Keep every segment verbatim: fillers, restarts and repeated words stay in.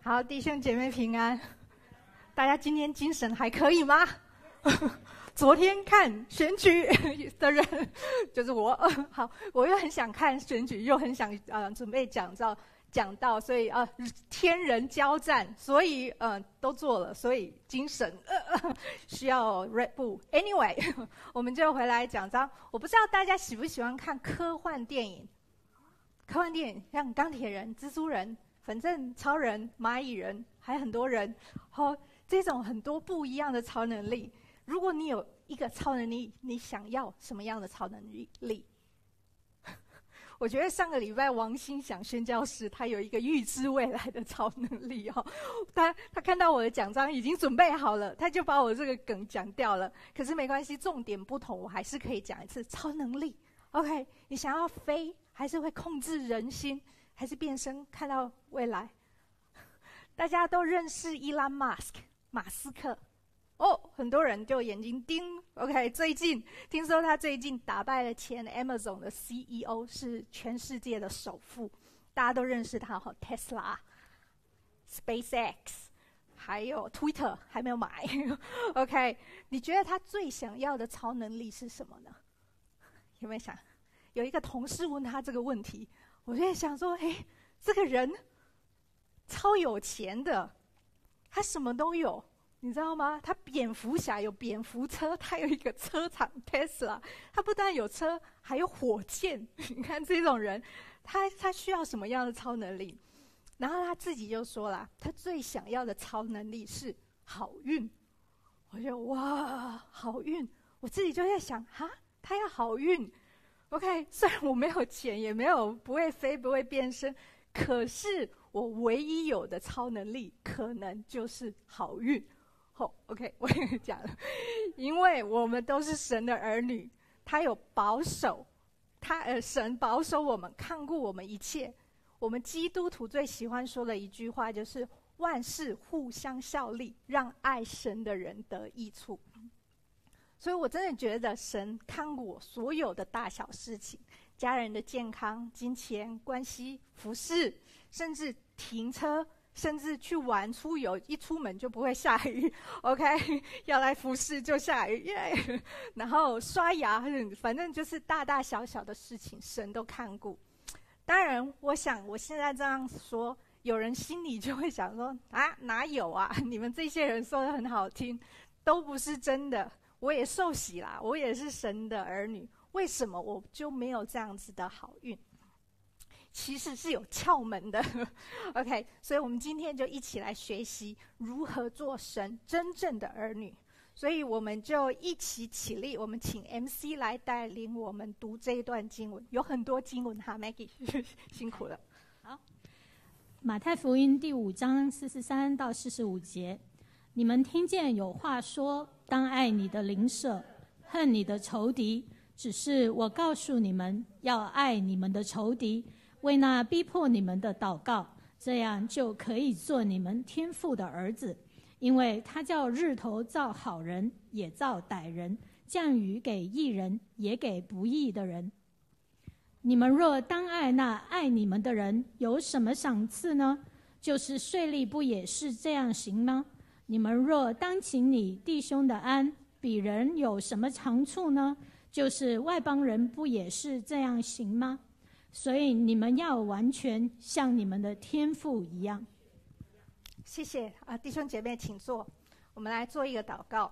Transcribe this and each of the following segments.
好，弟兄姐妹平安。大家今天精神还可以吗？昨天看选举的人就是我，好，我又很想看选举，又很想呃准备讲到讲到，所以呃天人交战，所以呃都做了，所以精神呃需要 Red Bull。Anyway， 我们就回来讲章。我不知道大家喜不喜欢看科幻电影，科幻电影像钢铁人、蜘蛛人。反正超人、蚂蚁人还很多人，哦，这种很多不一样的超能力。如果你有一个超能力，你想要什么样的超能力？我觉得上个礼拜王心想宣教士他有一个预知未来的超能力哦，他他看到我的讲章已经准备好了，他就把我这个梗讲掉了。可是没关系，重点不同，我还是可以讲一次超能力。OK， 你想要飞，还是会控制人心？还是变身看到未来？大家都认识伊拉马斯克马斯克哦，很多人就眼睛盯。OK， 最近听说他最近打败了前 Amazon 的 C E O， 是全世界的首富，大家都认识他哈。Tesla、SpaceX， 还有 Twitter 还没有买。OK， 你觉得他最想要的超能力是什么呢？有没有想？有一个同事问他这个问题。我就在想说，哎，这个人超有钱的，他什么都有，你知道吗？他蝙蝠侠有蝙蝠车，他有一个车厂 Tesla， 他不但有车，还有火箭。你看这种人，他他需要什么样的超能力？然后他自己就说了，他最想要的超能力是好运。我就哇，好运！我自己就在想，哈，他要好运。OK， 虽然我没有钱，也没有不会飞，不会变身，可是我唯一有的超能力，可能就是好运。好、oh, ，OK， 我也讲了，因为我们都是神的儿女，他有保守，他呃神保守我们，看顾我们一切。我们基督徒最喜欢说的一句话就是万事互相效力，让爱神的人得益处。所以我真的觉得神看顾我所有的大小事情，家人的健康、金钱、关系、服饰，甚至停车，甚至去玩、出游，一出门就不会下雨。OK， 要来服侍就下雨，耶、yeah ！然后刷牙，反正就是大大小小的事情，神都看顾。当然，我想我现在这样说，有人心里就会想说：啊，哪有啊？你们这些人说的很好听，都不是真的。我也受洗啦，我也是神的儿女，为什么我就没有这样子的好运？其实是有窍门的。OK， 所以我们今天就一起来学习如何做神真正的儿女。所以我们就一起起立，我们请 M C 来带领我们读这一段经文，有很多经文哈 ，Maggie 辛苦了。 好，马太福音第五章四十三到四十五节。你们听见有话说，当爱你的邻舍，恨你的仇敌。只是我告诉你们，要爱你们的仇敌，为那逼迫你们的祷告，这样就可以做你们天父的儿子。因为他叫日头照好人，也照歹人，降雨给义人，也给不义的人。你们若当爱那爱你们的人，有什么赏赐呢？就是税吏不也是这样行吗？你们若当请你弟兄的安，比人有什么长处呢？就是外邦人不也是这样行吗？所以你们要完全像你们的天父一样。 谢谢啊，弟兄姐妹请坐，我们来做一个祷告。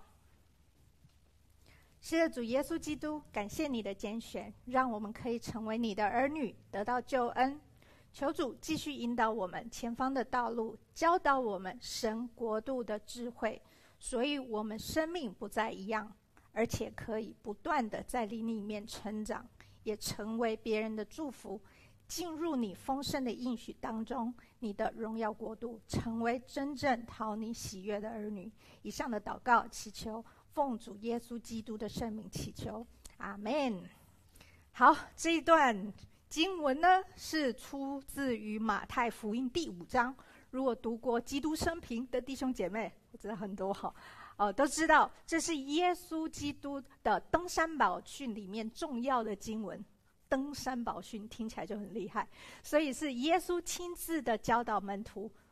是的，主耶稣基督，感谢你的拣选，让我们可以成为你的儿女，得到救恩。求主继续引导我们前方的道路，教导我们神国度的智慧，所以我们生命不再一样，而且可以不断的在你里面成长，也成为别人的祝福，进入你丰盛的应许当中，你的荣耀国度，成为真正讨你喜悦的儿女。以上的祷告祈求奉主耶稣基督的圣名祈求，阿们。好，这一段经文呢是出自于马太福音第五章。如果读过基督生平的弟兄姐妹，我知道很多哈，呃，都知道这是耶稣基督的登山宝训里面重要的经文。登山宝训听起来就很厉害，所以是耶稣亲自的教导门徒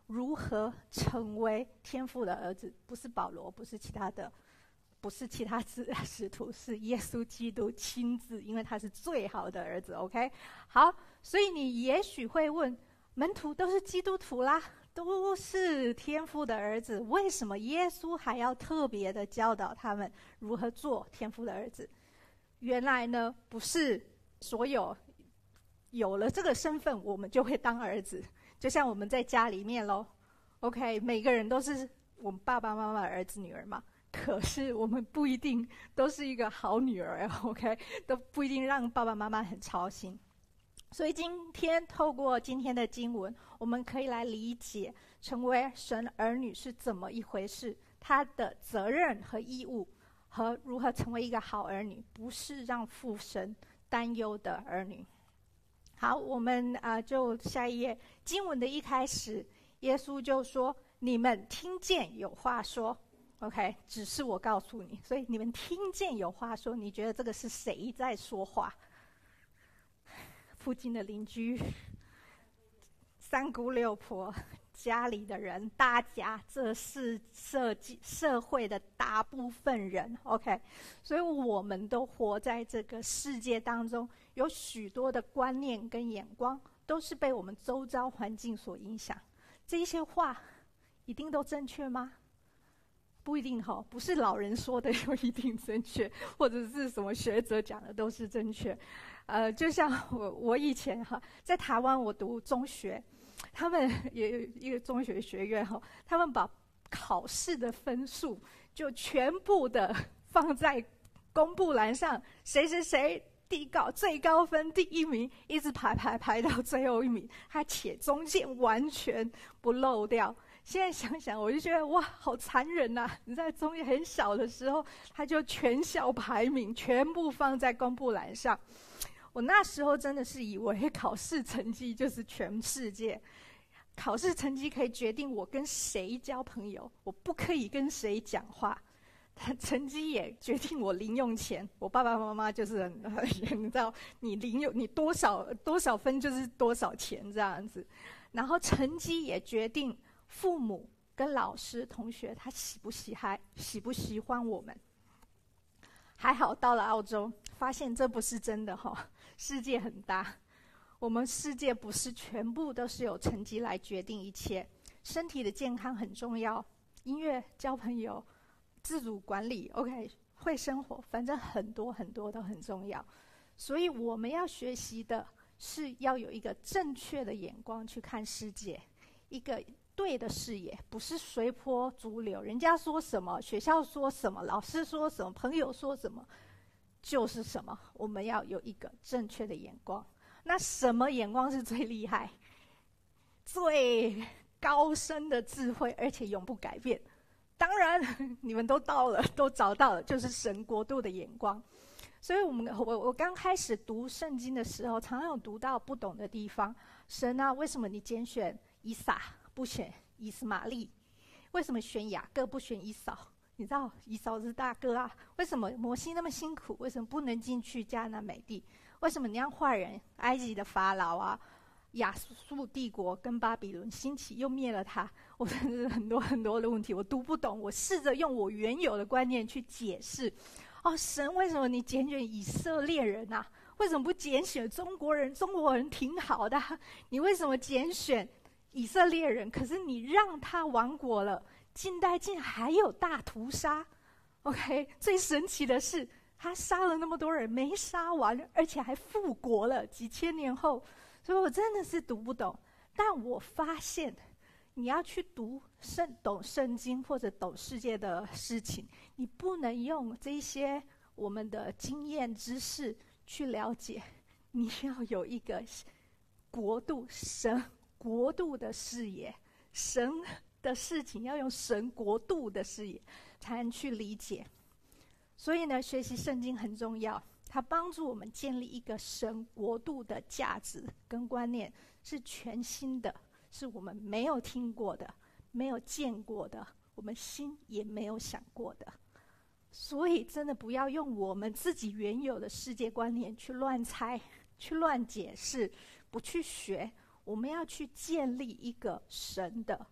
如何成为天父的儿子，不是保罗，不是其他的，不是其他使徒，是耶稣基督亲自，因为他是最好的儿子。 OK， 好，所以你也许会问，门徒都是基督徒啦，都是天父的儿子，为什么耶稣还要特别的教导他们如何做天父的儿子？原来呢，不是所有有了这个身份我们就会当儿子，就像我们在家里面咯 OK， 每个人都是我们爸爸妈妈的儿子女儿嘛，可是我们不一定都是一个好女儿 OK， 都不一定让爸爸妈妈很操心。所以今天透过今天的经文，我们可以来理解成为神儿女是怎么一回事，他的责任和义务，和如何成为一个好儿女，不是让父神担忧的儿女。好，我们啊、呃、就下一页，经文的一开始，耶稣就说：“你们听见有话说。” OK， 只是我告诉你，所以你们听见有话说，你觉得这个是谁在说话？附近的邻居、三姑六婆、家里的人，大家，这是社计社会的大部分人 OK， 所以我们都活在这个世界当中，有许多的观念跟眼光都是被我们周遭环境所影响。这些话一定都正确吗？不一定哈，不是老人说的就一定正确，或者是什么学者讲的都是正确。呃，就像我我以前哈在台湾我读中学，他们也有一个中学学院哈，他们把考试的分数就全部的放在公布栏上，谁谁谁第高最高分第一名，一直排排排到最后一名，他且中间完全不漏掉。现在想想我就觉得哇好残忍呐、啊！你在中间很小的时候他就全校排名全部放在公布栏上，我那时候真的是以为考试成绩就是全世界，考试成绩可以决定我跟谁交朋友，我不可以跟谁讲话，成绩也决定我零用钱，我爸爸妈妈就是很你知道你零用你多少多少分就是多少钱这样子，然后成绩也决定父母跟老师同学他喜不喜欢喜不喜欢我们。还好到了澳洲发现这不是真的哈、哦，世界很大，我们世界不是全部都是由成绩来决定一切，身体的健康很重要，音乐、交朋友、自主管理 OK 会生活，反正很多很多都很重要。所以我们要学习的是要有一个正确的眼光去看世界，一个对的视野，不是随波逐流，人家说什么，学校说什么，老师说什么，朋友说什么就是什么，我们要有一个正确的眼光。那什么眼光是最厉害、最高深的智慧，而且永不改变？当然你们都到了，都找到了，就是神国度的眼光。所以我们我我刚开始读圣经的时候，常常有读到不懂的地方。神啊，为什么你拣选以撒不选以斯玛利？为什么选雅各不选以扫？你知道以扫是大哥啊，为什么摩西那么辛苦，为什么不能进去迦南美地？为什么你让坏人埃及的法老啊、亚述帝国跟巴比伦兴起又灭了他？我真的是很多很多的问题我读不懂，我试着用我原有的观念去解释。哦，神，为什么你拣选以色列人啊？为什么不拣选中国人？中国人挺好的、啊，你为什么拣选以色列人？可是你让他亡国了，近代竟然还有大屠杀。OK， 最神奇的是他杀了那么多人没杀完，而且还复国了几千年后。所以我真的是读不懂，但我发现你要去读圣懂圣经或者懂世界的事情，你不能用这些我们的经验知识去了解，你要有一个国度神国度的视野，神的事情要用神国度的视野才能去理解。所以呢，学习圣经很重要，它帮助我们建立一个神国度的价值跟观念，是全新的，是我们没有听过的，没有见过的，我们心也没有想过的。所以真的不要用我们自己原有的世界观念去乱猜，去乱解释，不去学。我们要去建立一个神的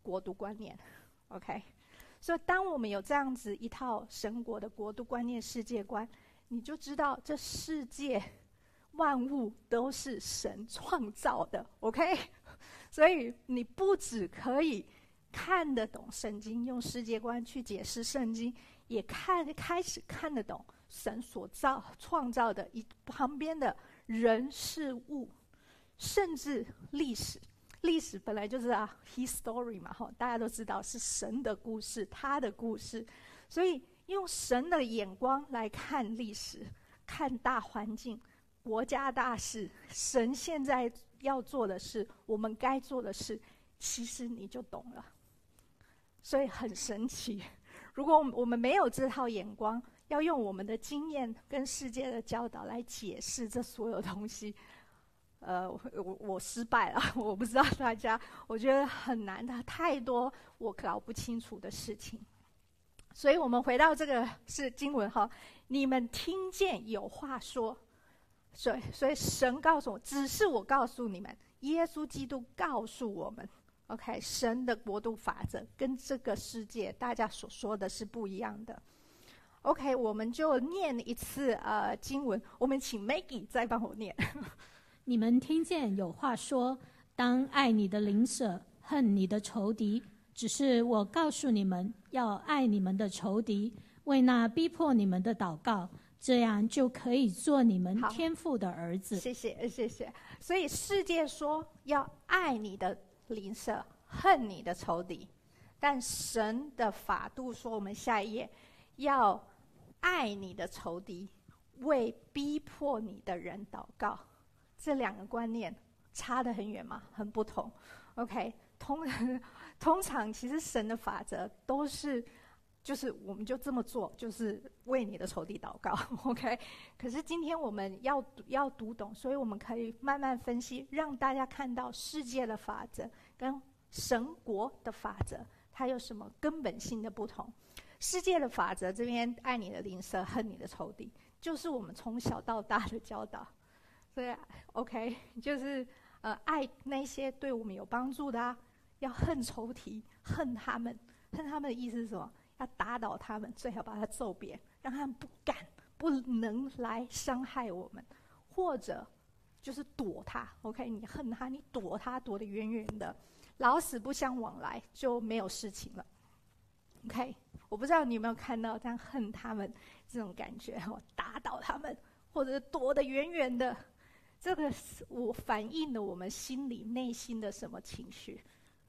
国度观念 ，OK？ 所以当我们有这样子一套神国的国度观念、世界观，你就知道这世界万物都是神创造的 ，OK？ 所以你不只可以看得懂圣经，用世界观去解释圣经，也看开始看得懂神所造创造的一旁边的人事物，甚至历史。历史本来就是啊 ，history 嘛，哈，大家都知道是神的故事，他的故事，所以用神的眼光来看历史，看大环境、国家大事，神现在要做的事，我们该做的事，其实你就懂了。所以很神奇。如果我们没有这套眼光，要用我们的经验跟世界的教导来解释这所有东西，呃，我我我失败了，我不知道大家，我觉得很难的，太多我搞不清楚的事情。所以我们回到这个是经文哈，你们听见有话说，所以所以神告诉我，只是我告诉你们，耶稣基督告诉我们 ，OK， 神的国度法则跟这个世界大家所说的是不一样的。OK， 我们就念一次呃经文，我们请 Maggie 再帮我念。 你们听见有话说，当爱你的邻舍，恨你的仇敌。只是我告诉你们，要爱你们的仇敌，为那逼迫你们的祷告，这样就可以做你们天父的儿子。 谢谢，谢谢。所以世界说要爱你的邻舍，恨你的仇敌，但神的法度说，我们下一页要爱你的仇敌，为逼迫你的人祷告。这两个观念差得很远嘛，很不同。OK， 通通常其实神的法则都是，就是我们就这么做，就是为你的仇敌祷告。OK， 可是今天我们要要读懂，所以我们可以慢慢分析，让大家看到世界的法则跟神国的法则，它有什么根本性的不同。世界的法则这边爱你的邻舍，恨你的仇敌，就是我们从小到大的教导。所以 OK， 就是呃爱那些对我们有帮助的啊，要恨仇敌，恨他们。恨他们的意思是什么？要打倒他们，最好把他揍扁，让他们不敢、不能来伤害我们，或者就是躲他。OK， 你恨他，你躲他，躲得远远的，老死不相往来，就没有事情了。OK， 我不知道你有没有看到，但恨他们这种感觉，哦，打倒他们，或者躲得远远的。这个我反映了我们心里内心的什么情绪？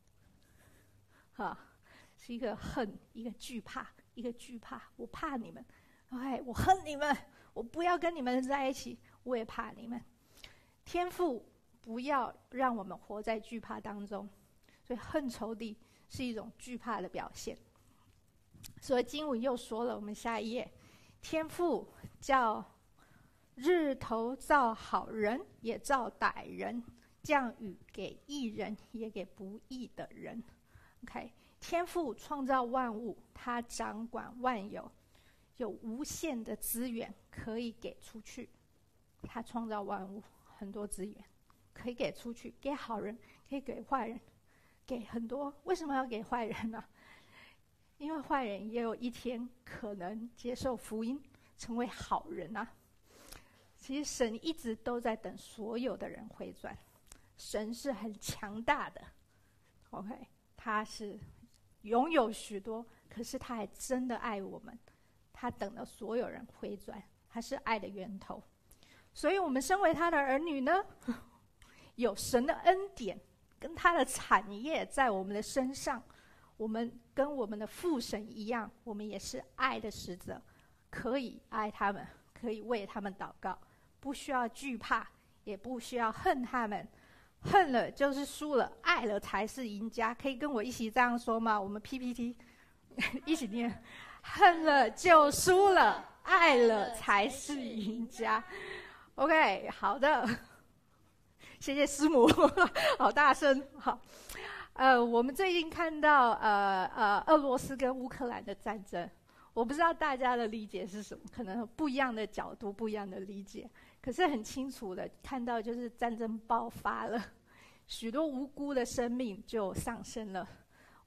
哈，是一个恨，一个惧怕，一个惧怕。我怕你们 ，OK， 我恨你们，我不要跟你们在一起，我也怕你们。天父不要让我们活在惧怕当中，所以恨仇敌是一种惧怕的表现。所以经文又说了，我们下一页，天父叫日头照好人，也照歹人，降雨给义人，也给不义的人。OK， 天父创造万物，他掌管万有，有无限的资源可以给出去。他创造万物，很多资源可以给出去，给好人，可以给坏人，给很多。为什么要给坏人呢？因为坏人也有一天可能接受福音，成为好人啊。其实神一直都在等所有的人回转，神是很强大的 ，OK， 他是拥有许多，可是他还真的爱我们，他等了所有人回转，他是爱的源头。所以我们身为他的儿女呢，有神的恩典跟他的产业在我们的身上，我们跟我们的父神一样，我们也是爱的使者，可以爱他们，可以为他们祷告，不需要惧怕，也不需要恨他们。恨了就是输了，爱了才是赢家。可以跟我一起这样说吗？我们 P P T 一起念：恨了就输了，爱了才是赢家。OK， 好的，谢谢师母，好大声。好，呃，我们最近看到呃呃俄罗斯跟乌克兰的战争。我不知道大家的理解是什么，可能不一样的角度，不一样的理解。可是很清楚的看到，就是战争爆发了，许多无辜的生命就上升了。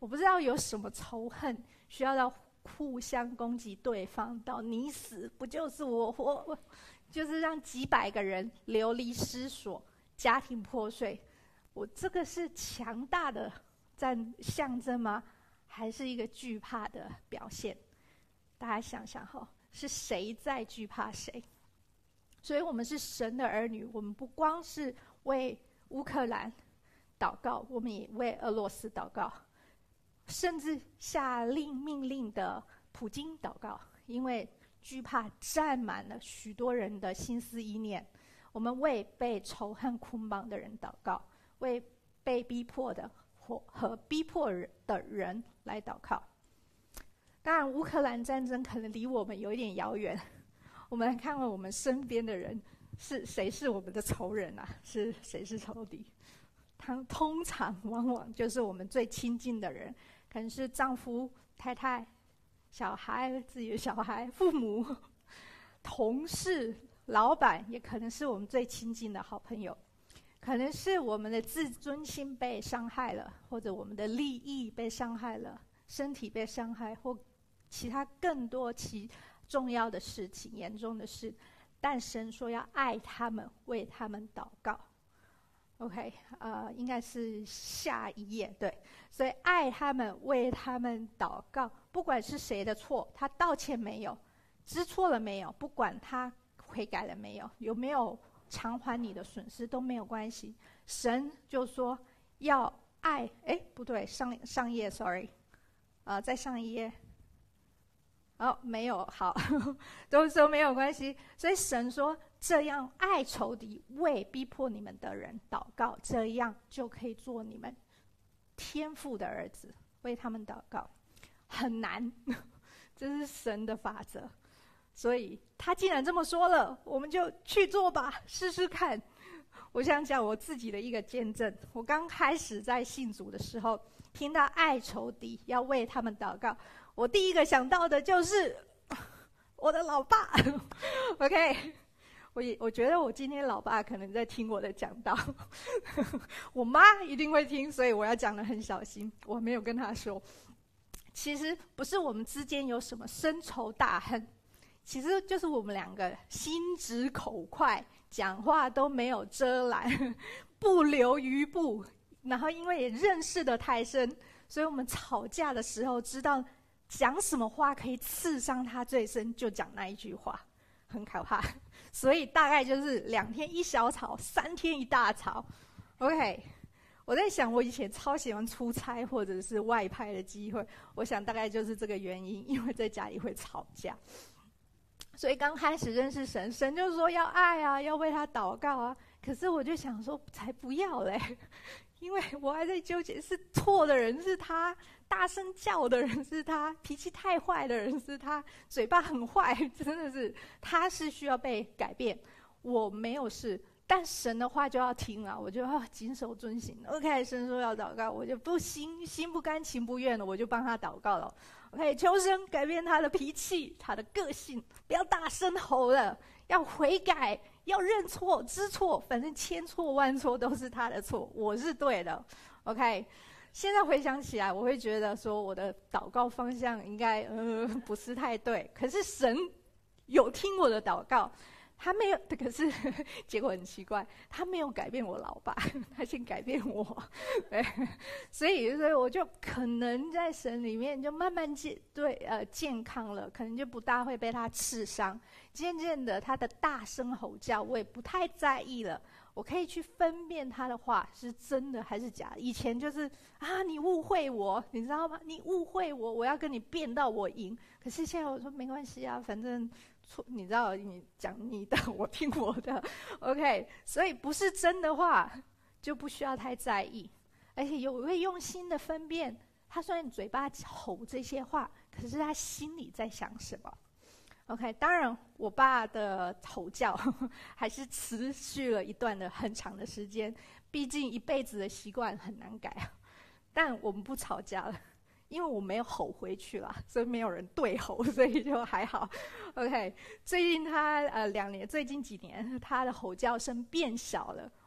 我不知道有什么仇恨需要到互相攻击对方，到你死不就是我活，就是让几百个人流离失所，家庭破碎。我这个是强大的战象征吗？还是一个惧怕的表现？大家想想哈，是谁在惧怕谁？所以我们是神的儿女，我们不光是为乌克兰祷告，我们也为俄罗斯祷告，甚至下令命令的普京祷告，因为惧怕占满了许多人的心思意念。我们为被仇恨捆绑的人祷告，为被逼迫的或和逼迫的人来祷告。当然，乌克兰战争可能离我们有一点遥远。我们来看看我们身边的人，是谁是我们的仇人啊？是谁是仇敌？他通常往往就是我们最亲近的人，可能是丈夫、太太、小孩、自己的小孩、父母、同事、老板，也可能是我们最亲近的好朋友。可能是我们的自尊心被伤害了，或者我们的利益被伤害了，身体被伤害，或其他更多其重要的事情、严重的事。但神说要爱他们，为他们祷告。OK， 呃，应该是下一页，对。所以爱他们，为他们祷告，不管是谁的错，他道歉没有，知错了没有，不管他悔改了没有，有没有偿还你的损失都没有关系。神就说要爱，哎，不对，上上页 ，sorry， 呃，再上一页。哦，没有，好，都说没有关系。所以神说，这样爱仇敌，为逼迫你们的人祷告，这样就可以做你们天父的儿子，为他们祷告。很难，这是神的法则。所以他既然这么说了，我们就去做吧，试试看。我想讲我自己的一个见证。我刚开始在信主的时候，听到爱仇敌，要为他们祷告，我第一个想到的就是我的老爸。OK， 我也我觉得我今天老爸可能在听我的讲道，我妈一定会听，所以我要讲得很小心。我没有跟他说，其实不是我们之间有什么深仇大恨，其实就是我们两个心直口快，讲话都没有遮拦，不留余步。然后因为也认识得太深，所以我们吵架的时候知道讲什么话可以刺伤他最深，就讲那一句话，很可怕。所以大概就是两天一小吵，三天一大吵。OK， 我在想，我以前超喜欢出差或者是外派的机会，我想大概就是这个原因，因为在家里会吵架。所以刚开始认识神，神就说要爱啊，要为他祷告啊。可是我就想说，才不要嘞，因为我还在纠结，是错的人是他，大声叫的人是他，脾气太坏的人是他，嘴巴很坏，真的是他是需要被改变，我没有事。但神的话就要听了，我就要谨守遵行。OK， 神说要祷告，我就不心心不甘情不愿的，我就帮他祷告了。OK， 求神改变他的脾气，他的个性，不要大声吼了，要悔改，要认错知错，反正千错万错都是他的错，我是对的。OK， 现在回想起来，我会觉得说我的祷告方向应该呃不是太对，可是神有听我的祷告。他没有，可是结果很奇怪，他没有改变我老爸，他先改变我，对，所以所以我就可能在神里面就慢慢健对呃健康了，可能就不大会被他刺伤。渐渐的，他的大声吼叫我也不太在意了，我可以去分辨他的话是真的还是假的。以前就是啊，你误会我，你知道吗？你误会我，我要跟你辩到我赢。可是现在我说没关系啊，反正。你知道，你讲你的，我听我的 ，OK， 所以不是真的话，就不需要太在意，而且有会用心的分辨，他虽然嘴巴吼这些话，可是他心里在想什么 ？OK， 当然，我爸的吼叫呵呵还是持续了一段的很长的时间，毕竟一辈子的习惯很难改，但我们不吵架了。因为我没有吼回去啦，所以没有人对吼，所以就还好。OK， 最近他呃两年，最近几年他的吼叫声变小了，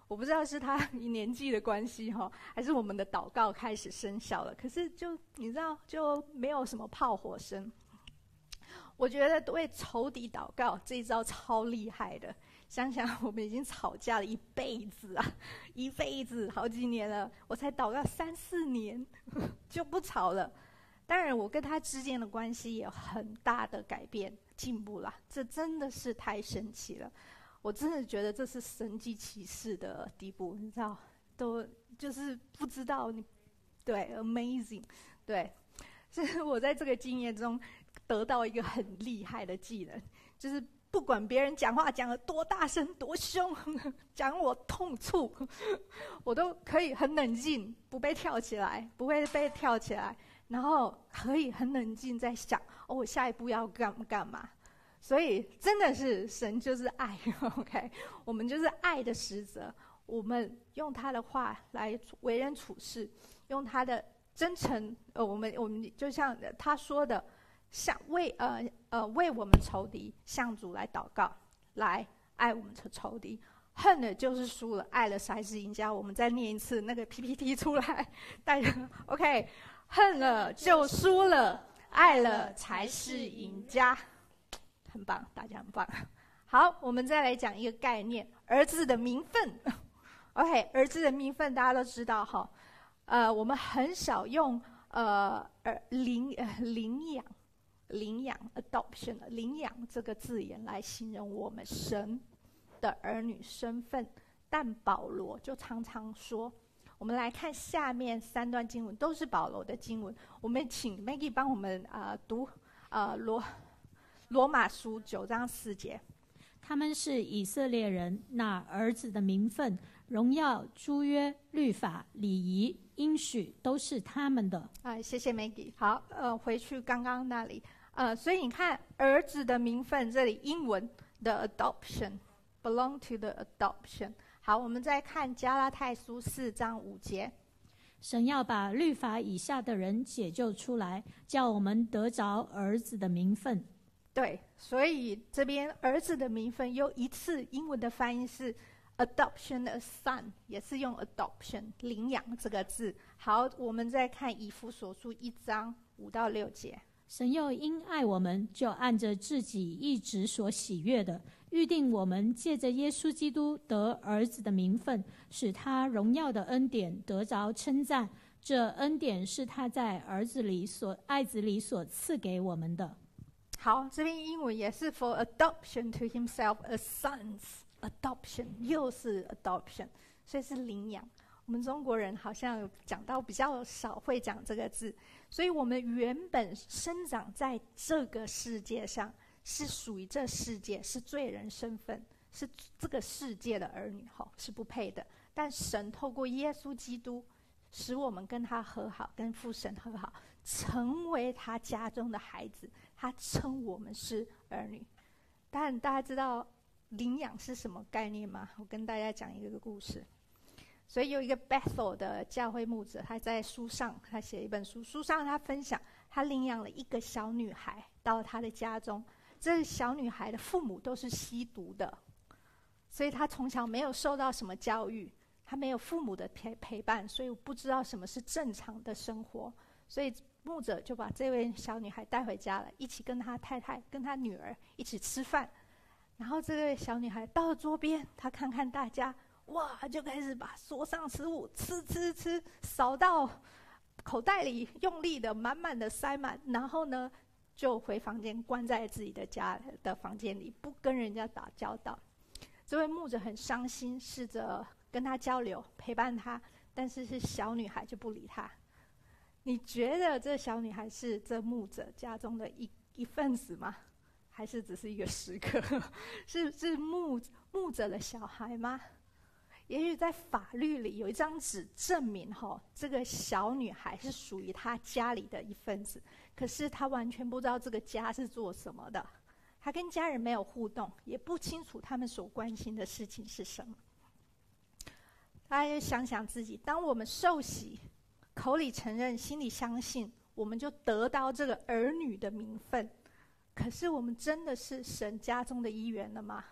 我不知道是他年纪的关系哈，还是我们的祷告开始生效了。可是就你知道，就没有什么炮火声。我觉得为仇敌祷告这一招超厉害的。想想我们已经吵架了一辈子啊，一辈子好几年了，我才祷告三四年就不吵了。当然，我跟他之间的关系也有很大的改变进步啦，这真的是太神奇了。我真的觉得这是神迹奇事的地步，你知道，都就是不知道你，对 ，amazing， 对，是我在这个经验中得到一个很厉害的技能，就是不管别人讲话讲得多大声、多凶，讲我痛处，我都可以很冷静，不被跳起来，不会被跳起来，然后可以很冷静在想，哦，我下一步要干干嘛。所以真的是神就是爱 ，OK， 我们就是爱的使者。我们用他的话来为人处事，用他的真诚，呃，我们我们就像他说的，向为呃呃为我们仇敌向主来祷告，来爱我们的仇敌。恨了就是输了，爱了才是赢家。我们再念一次那个 P P T 出来，带着 OK， 恨了就输了，爱了才是赢家。很棒，大家很棒。好，我们再来讲一个概念，儿子的名分。OK， 儿子的名分大家都知道哈。呃，我们很少用呃儿领呃领养、领养 adoption 领养这个字眼来形容我们神的儿女身份，但保罗就常常说。我们来看下面三段经文，都是保罗的经文。我们请 Maggie 帮我们啊、呃、读呃罗。罗马书九章四节， 他们是以色列人，那儿子的名分、荣耀、诸约、律法、礼仪、应许都是他们的。 啊，谢谢 Maggie。好，呃，回去刚刚那里，呃，所以你看儿子的名分，这里英文的 adoption belong to the adoption。好，我们再看加拉太书四章五节， 神要把律法以下的人解救出来，叫我们得着儿子的名分。 对，所以这边儿子的名分又一次英文的翻译是 adoption a son， 也是用 adoption 领养这个字。好，我们再看以弗所书一章五到六节。 神又因爱我们，就按着自己一直所喜悦的，预定我们借着耶稣基督得儿子的名分，使他荣耀的恩典得着称赞。这恩典是他在儿子里所爱子里所赐给我们的。 好，这边英文也是 for adoption to himself as sons， adoption 又是 adoption， 所以是领养。我们中国人好像有讲到比较少会讲这个字，所以我们原本生长在这个世界上，是属于这世界，是罪人身份，是这个世界的儿女，是不配的。但神透过耶稣基督，使我们跟他和好，跟父神和好，成为他家中的孩子。他称我们是儿女。但大家知道领养是什么概念吗？我跟大家讲一个故事。所以有一个 Bethel 的教会牧者，他在书上他写一本书，书上他分享他领养了一个小女孩到他的家中。这个小女孩的父母都是吸毒的，所以他从小没有受到什么教育，他没有父母的陪陪伴，所以不知道什么是正常的生活。所以牧者就把这位小女孩带回家了，一起跟他太太跟他女儿一起吃饭。然后这位小女孩到了桌边，她看看大家，哇，就开始把桌上食物吃吃吃扫到口袋里，用力的满满的塞满，然后呢就回房间关在自己的家的房间里，不跟人家打交道。这位牧者很伤心，试着跟他交流陪伴他，但是是小女孩就不理他。你觉得这小女孩是这牧者家中的一一份子吗？还是只是一个食客？是是牧牧者的小孩吗？也许在法律里有一张纸证明哈，这个小女孩是属于他家里的一份子，可是他完全不知道这个家是做什么的，他跟家人没有互动，也不清楚他们所关心的事情是什么。大家想想自己，当我们受洗，口里承认，心里相信，我们就得到这个儿女的名分。可是我们真的是神家中的一员了吗？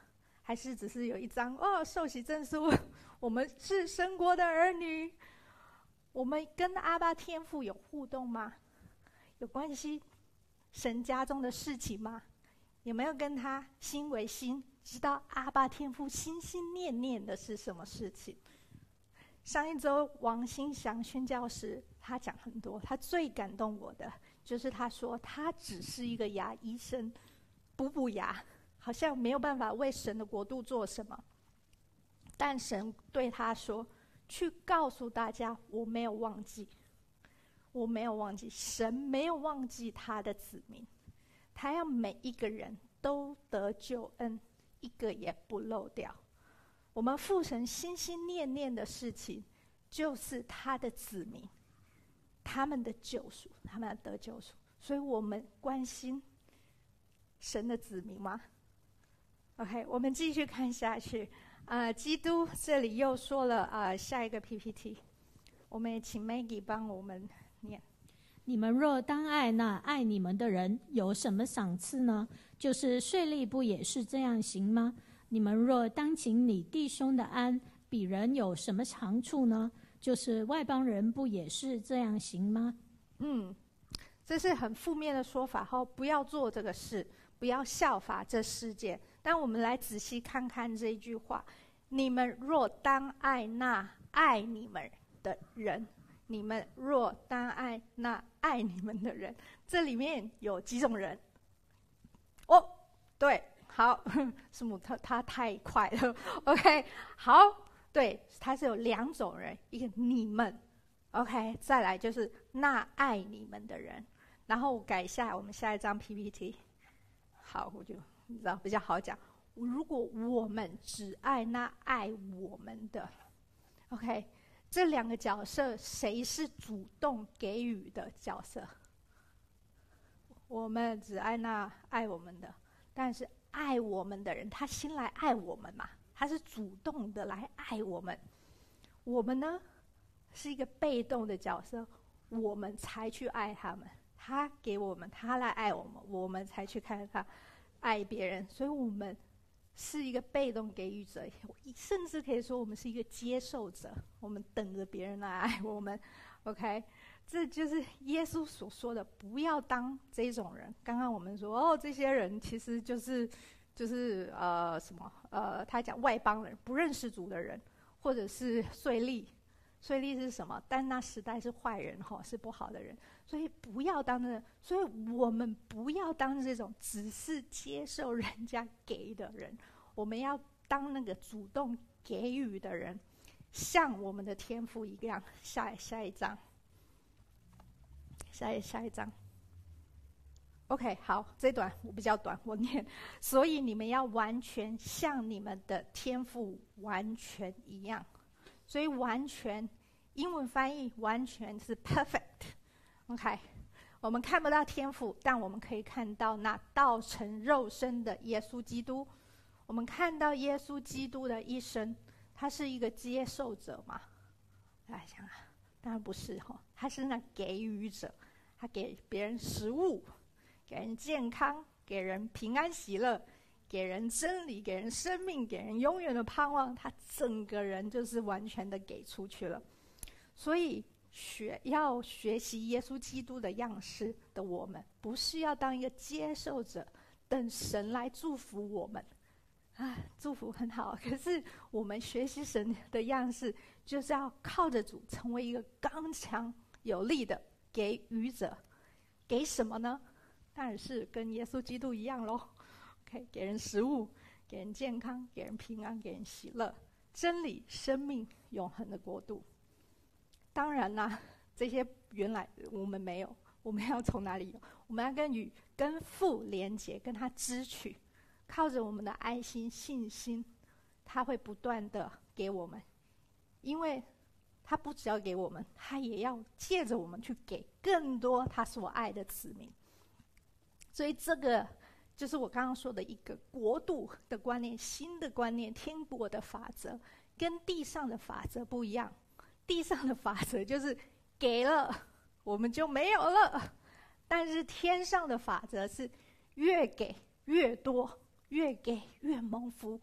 还是只是有一张哦受洗证书，我们是神国的儿女？我们跟阿爸天父有互动吗？有关系神家中的事情吗？有没有跟他心为心，知道阿爸天父心心念念的是什么事情？上一周王新祥宣教师他讲很多，他最感动我的就是他说他只是一个牙医生，补补牙，好像没有办法为神的国度做什么，但神对他说，去告诉大家我没有忘记，我没有忘记，神没有忘记他的子民，他要每一个人都得救恩，一个也不漏掉。我们父神心心念念的事情就是他的子民，他们的救赎，他们要得救赎。所以我们关心神的子民吗？ OK， 我们继续看下去。呃，基督这里又说了呃下一个 P P T， 我们也请 Maggie 帮我们念。 你们若当爱那爱你们的人，有什么赏赐呢？就是税吏不也是这样行吗？你们若当请你弟兄的安，比人有什么长处呢？就是外邦人不也是这样行吗？ 嗯，这是很负面的说法，后不要做这个事，不要效法这世界。但我们来仔细看看这一句话：你们若当爱那爱你们的人，你们若当爱那爱你们的人，这里面有几种人？哦，对。好，师母他他太快了 ，OK， 好，对，他是有两种人，一个你们 ，OK， 再来就是那爱你们的人，然后我改一下我们下一张 P P T， 好，我就你知道比较好讲。如果我们只爱那爱我们的 ，OK， 这两个角色谁是主动给予的角色？我们只爱那爱我们的，但是爱我们的人，他先来爱我们嘛，他是主动的来爱我们。我们呢，是一个被动的角色，我们才去爱他们。他给我们，他来爱我们，我们才去看他爱别人。所以我们是一个被动给予者，甚至可以说我们是一个接受者。我们等着别人来爱我们。OK， 这就是耶稣所说的，不要当这种人。刚刚我们说哦，这些人其实就是就是呃什么呃，他讲外邦人，不认识主的人，或者是税吏。税吏是什么？但那时代是坏人哈，是不好的人，所以不要当这，所以我们不要当这种只是接受人家给的人，我们要当那个主动给予的人。像我们的天父一样。下下一章，下一下一章。OK， 好，这段我比较短，我念。所以你们要完全像你们的天父完全一样。所以完全，英文翻译完全是 perfect。OK， 我们看不到天父，但我们可以看到那道成肉身的耶稣基督。我们看到耶稣基督的一生。他是一个接受者吗？来想啊，当然不是哈，他是那给予者，他给别人食物，给人健康，给人平安喜乐，给人真理，给人生命，给人永远的盼望，他整个人就是完全的给出去了。所以学要学习耶稣基督的样式的我们，不是要当一个接受者，等神来祝福我们。啊，祝福很好，可是我们学习神的样式，就是要靠着主，成为一个刚强有力的给予者。给什么呢？当然是跟耶稣基督一样咯。OK， 给人食物，给人健康，给人平安，给人喜乐，真理、生命、永恒的国度。当然啦，这些原来我们没有，我们要从哪里有？我们要跟与跟父连结，跟他支取。靠着我们的爱心、信心，他会不断的给我们，因为他不只要给我们，他也要借着我们去给更多他所爱的子民。所以这个就是我刚刚说的一个国度的观念，新的观念，天国的法则跟地上的法则不一样。地上的法则就是给了我们就没有了，但是天上的法则是越给越多，越给越蒙福，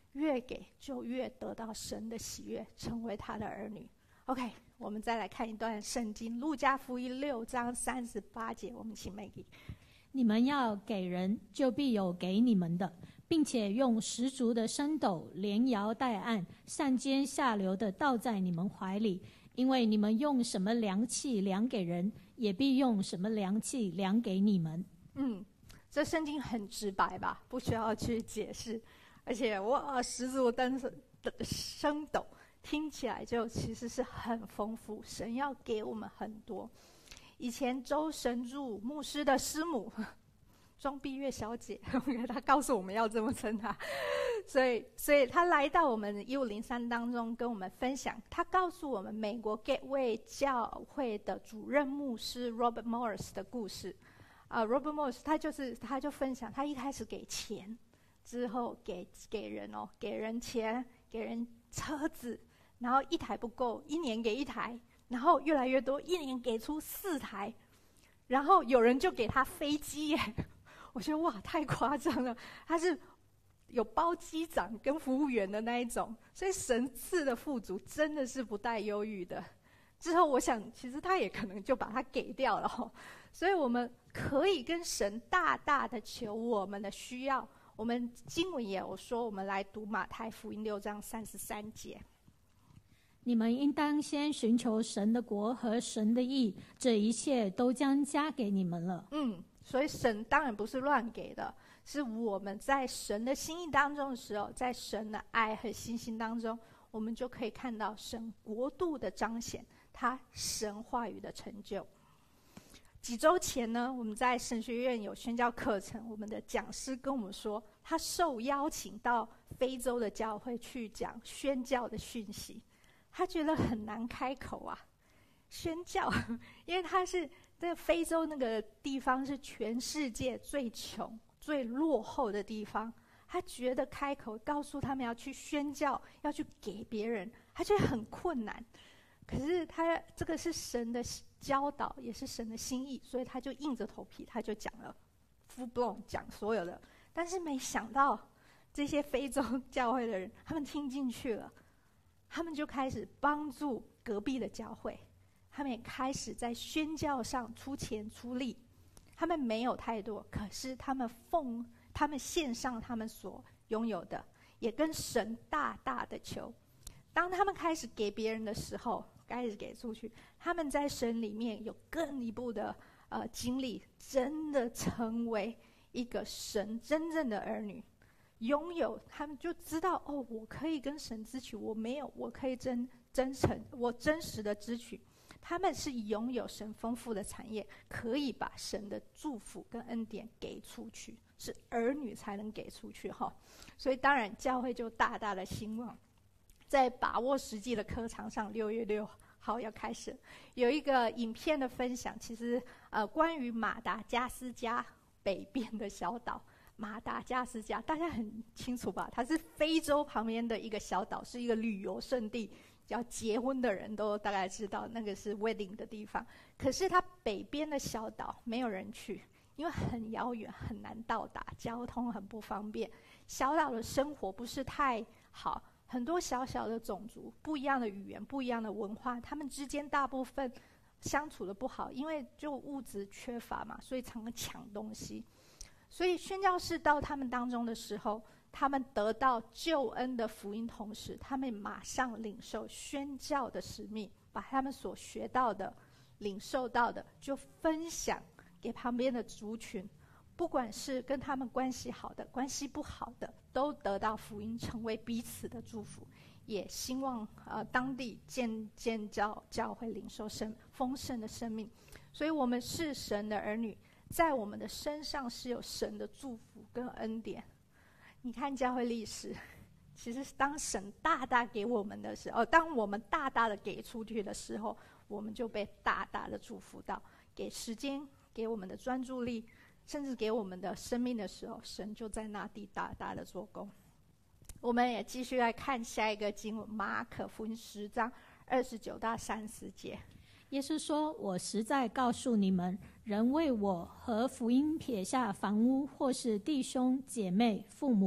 越给就越得到神的喜悦，成为他的儿女。 OK， 我们再来看一段圣经，路加福音六章三十八节，我们请 Maggie。 你们要给人，就必有给你们的，并且用十足的升斗连摇带按，上尖下流的倒在你们怀里，因为你们用什么量器量给人，也必用什么量器量给你们。 嗯，这圣经很直白吧，不需要去解释。而且哇，十足的升斗听起来就其实是很丰富，神要给我们很多。以前周神助牧师的师母庄碧月小姐，她告诉我们要这么称她，所以所以她来到我们一五零三当中跟我们分享，她告诉我们美国 Gateway 教会的主任牧师 Robert Morris 的故事。啊、uh, ，Robert Morris 他就是他就分享，他一开始给钱，之后给给人哦，给人钱，给人车子，然后一台不够，一年给一台。然后越来越多，一年给出四台，然后有人就给他飞机耶！我觉得哇，太夸张了。他是有包机长跟服务员的那一种，所以神赐的富足真的是不带忧郁的。之后我想，其实他也可能就把它给掉了哦。所以我们可以跟神大大的求我们的需要。我们经文也有说，我们来读马太福音六章三十三节。 你们应当先寻求神的国和神的义，这一切都将加给你们了。 嗯，所以神当然不是乱给的，是我们在神的心意当中的时候，在神的爱和信心当中，我们就可以看到神国度的彰显，他神话语的成就。几周前呢，我们在神学院有宣教课程，我们的讲师跟我们说，他受邀请到非洲的教会去讲宣教的讯息。他觉得很难开口啊，宣教，因为他是在非洲那个地方是全世界最穷、最落后的地方，他觉得开口告诉他们要去宣教，要去给别人，他觉得很困难。可是他这个是神的教导，也是神的心意，所以他就硬着头皮，他就讲了 full blown 讲所有的。但是没想到这些非洲教会的人，他们听进去了。他们就开始帮助隔壁的教会，他们也开始在宣教上出钱出力。他们没有太多，可是他们奉他们献上他们所拥有的，也跟神大大的求。当他们开始给别人的时候，开始给出去，他们在神里面有更一步的呃经历，真的成为一个神真正的儿女。拥有，他们就知道哦，我可以跟神支取，我没有，我可以真真诚，我真实的支取。他们是拥有神丰富的产业，可以把神的祝福跟恩典给出去，是儿女才能给出去哈。所以当然教会就大大的兴旺。在把握实际的课堂上，六月六号要开始有一个影片的分享，其实呃关于马达加斯加北边的小岛。马达加斯加大家很清楚吧？它是非洲旁边的一个小岛，是一个旅游胜地，要结婚的人都大概知道那个是 wedding 的地方。可是它北边的小岛没有人去，因为很遥远，很难到达，交通很不方便。小岛的生活不是太好，很多小小的种族，不一样的语言，不一样的文化，他们之间大部分相处的不好，因为就物质缺乏嘛，所以常常抢东西。所以宣教士到他们当中的时候，他们得到救恩的福音，同时他们马上领受宣教的使命，把他们所学到的、领受到的，就分享给旁边的族群，不管是跟他们关系好的、关系不好的，都得到福音，成为彼此的祝福，也希望呃当地建建教教会领受生丰盛的生命。所以我们是神的儿女。在我们的身上是有神的祝福跟恩典。你看教会历史，其实当神大大给我们的时候，当我们大大的给出去的时候，我们就被大大的祝福到。给时间，给我们的专注力，甚至给我们的生命的时候，神就在那地大大的做工。我们也继续来看下一个经文，马可福音十章二十九到三十节。 耶稣说：“我实在告诉你们，人为我和福音撇下房屋，或是弟兄姐妹、父母、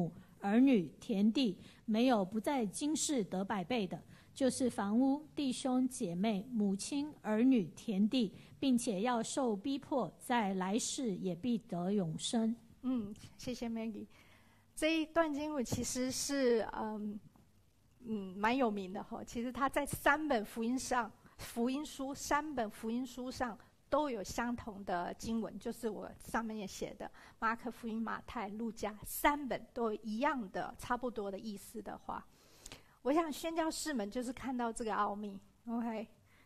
儿女、田地，没有不在今世得百倍的，就是房屋、弟兄姐妹、母亲、儿女、田地，并且要受逼迫，在来世也必得永生。 嗯，谢谢 Maggie。这一段经文其实是嗯嗯蛮有名的哈。其实它在三本福音上，福音书三本福音书上都有相同的经文，就是我上面也写的马可福音、马太、路加三本都有一样的差不多的意思的话，我想宣教士们就是看到这个奥秘 ，OK，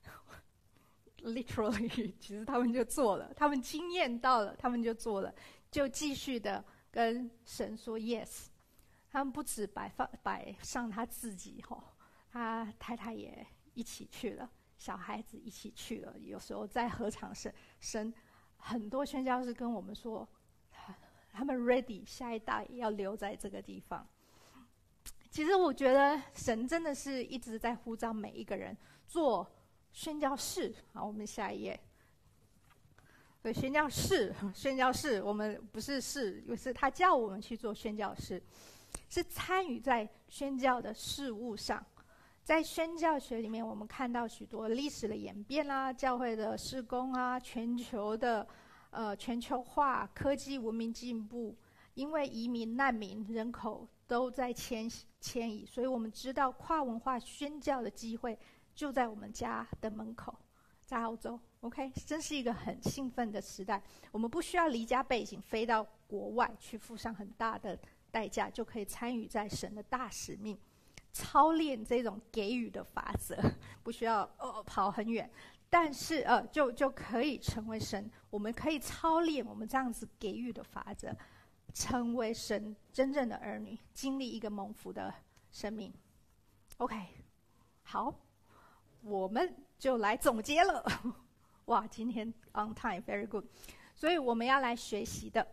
literally， 其实他们就做了，他们经验到了，他们就做了，就继续的跟神说 yes。他们不止摆放摆上他自己吼，他太太也一起去了。小孩子一起去了，有时候在合场生生，很多宣教士跟我们说，他们 ready 下一代要留在这个地方。其实我觉得神真的是一直在呼召每一个人做宣教士。好，我们下一页。对，宣教士，宣教士，我们不是士，是他叫我们去做宣教士，是参与在宣教的事务上。在宣教学里面，我们看到许多历史的演变啦、啊，教会的事工啊，全球的呃全球化、科技文明进步，因为移民、难民人口都在迁迁移，所以我们知道跨文化宣教的机会就在我们家的门口，在澳洲。OK， 真是一个很兴奋的时代。我们不需要离家背井飞到国外去付上很大的代价，就可以参与在神的大使命。操练这种给予的法则，不需要呃跑很远，但是呃就就可以成为神。我们可以操练我们这样子给予的法则，成为神真正的儿女，经历一个蒙福的生命。OK， 好，我们就来总结了。哇，今天 on time very good。所以我们要来学习的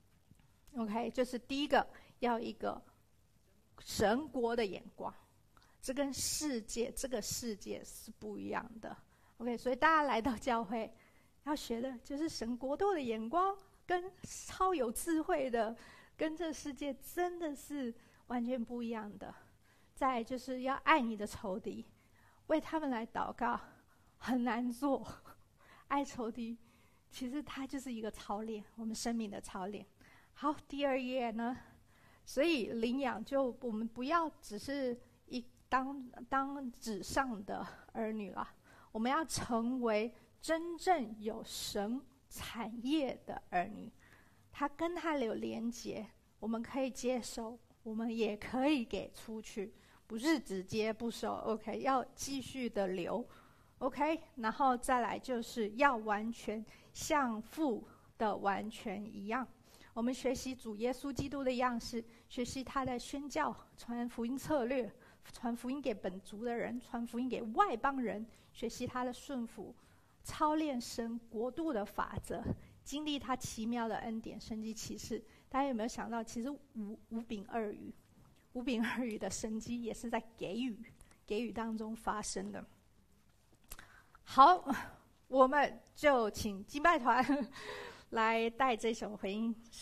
，OK， 就是第一个要一个神国的眼光，这跟世界这个世界是不一样的。OK， 所以大家来到教会要学的就是神国度的眼光，跟超有智慧的，跟这世界真的是完全不一样的。再来就是要爱你的仇敌，为他们来祷告，很难做。爱仇敌，其实它就是一个操练，我们生命的操练。好，第二页呢？所以领养就我们不要只是一当当纸上的儿女了，我们要成为真正有神产业的儿女。他跟他有连结，我们可以接收，我们也可以给出去，不是直接不收。OK， 要继续的留。OK， 然后再来就是要完全像父的完全一样。我们学习主耶稣基督的样式，学习他的宣教、传福音策略，传福音给本族的人，传福音给外邦人，学习他的顺服，操练神国度的法则，经历他奇妙的恩典、神迹奇事。大家有没有想到，其实五五饼二鱼，五饼二鱼的神迹也是在给予、给予当中发生的。好，我们就请敬拜团来带这首回应。